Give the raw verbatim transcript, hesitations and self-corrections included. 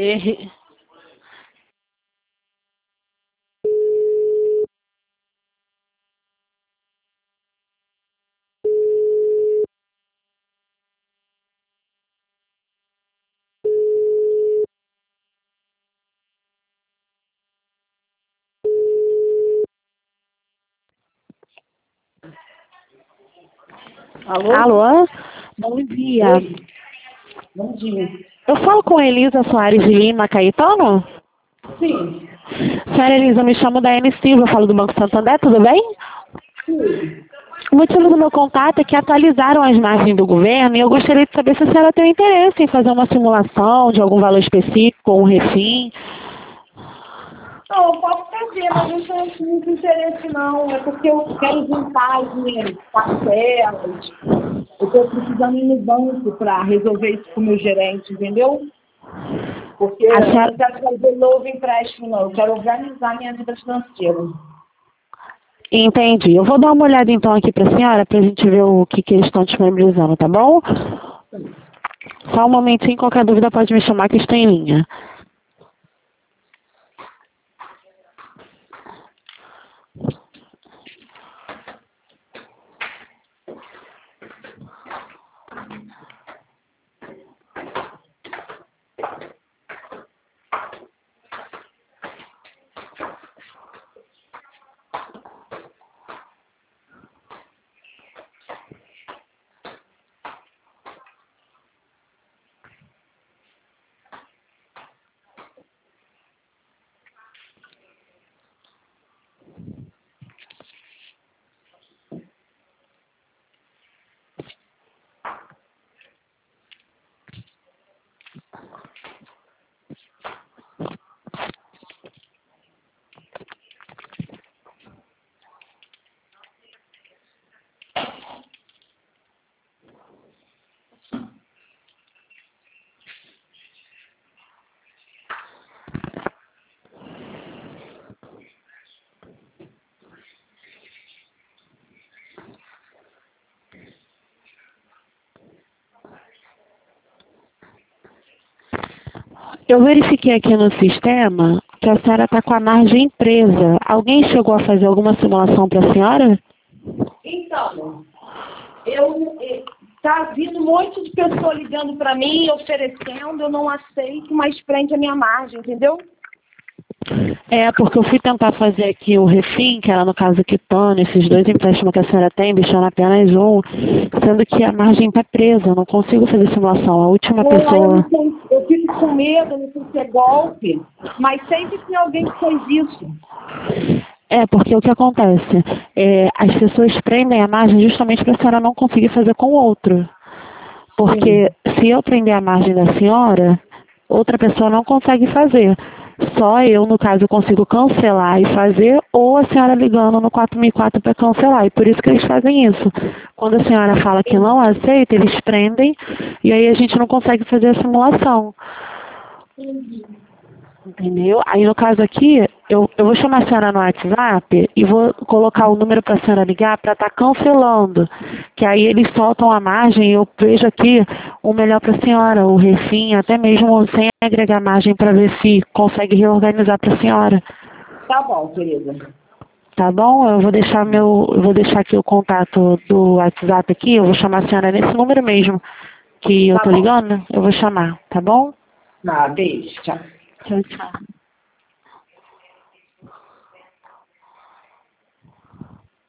Errei. Alô? Alô? Bom dia. Oi. Bom dia. Eu falo com Elisa Soares de Lima Caetano? Sim. Senhora Elisa, me chamo Daiane Silva, eu falo do Banco Santander, tudo bem? Sim. O motivo do meu contato é que atualizaram as margens do governo e eu gostaria de saber se a senhora tem interesse em fazer uma simulação de algum valor específico ou um refim. Não, eu posso fazer, mas não tenho muito interesse não. É porque eu quero juntar as minhas parcelas. Eu estou precisando ir no banco para resolver isso com o meu gerente, entendeu? Porque A eu senhora... não quero fazer novo empréstimo, não. Eu quero organizar minha vida financeira. Entendi. Eu vou dar uma olhada então aqui para a senhora para a gente ver o que, que eles estão disponibilizando, tá bom? Só um momentinho, qualquer dúvida pode me chamar que estou em linha. Eu verifiquei aqui no sistema que a senhora está com a margem presa. Alguém chegou a fazer alguma simulação para a senhora? Então, eu está vindo um monte de pessoa ligando para mim, oferecendo, eu não aceito, mas prende a minha margem, entendeu? É, porque eu fui tentar fazer aqui o refim, que era no caso quitando, esses dois empréstimos que a senhora tem, deixando apenas um, sendo que a margem está presa, eu não consigo fazer simulação. A última Não, eu, pessoa... não sei, eu fico com medo, não sei se é golpe, mas sempre tem alguém que faz isso. É, porque o que acontece? É, as pessoas prendem a margem justamente para a senhora não conseguir fazer com o outro. Porque se eu prender a margem da senhora, outra pessoa não consegue fazer. Só eu, no caso, consigo cancelar e fazer, ou a senhora ligando no quatro mil e quatro para cancelar. E por isso que eles fazem isso. Quando a senhora fala que não aceita, eles prendem e aí a gente não consegue fazer a simulação. Entendeu? Aí no caso aqui, eu, eu vou chamar a senhora no WhatsApp e vou colocar o número para a senhora ligar para estar cancelando. Que aí eles soltam a margem e eu vejo aqui o melhor para a senhora, o refim, até mesmo sem agregar margem para ver se consegue reorganizar para a senhora. Tá bom, querida. Tá bom? Eu vou deixar meu. Eu vou deixar aqui o contato do WhatsApp aqui, eu vou chamar a senhora nesse número mesmo que eu Tá tô bom. ligando, eu vou chamar, tá bom? Tá, beijo, tchau. Tchau, tchau.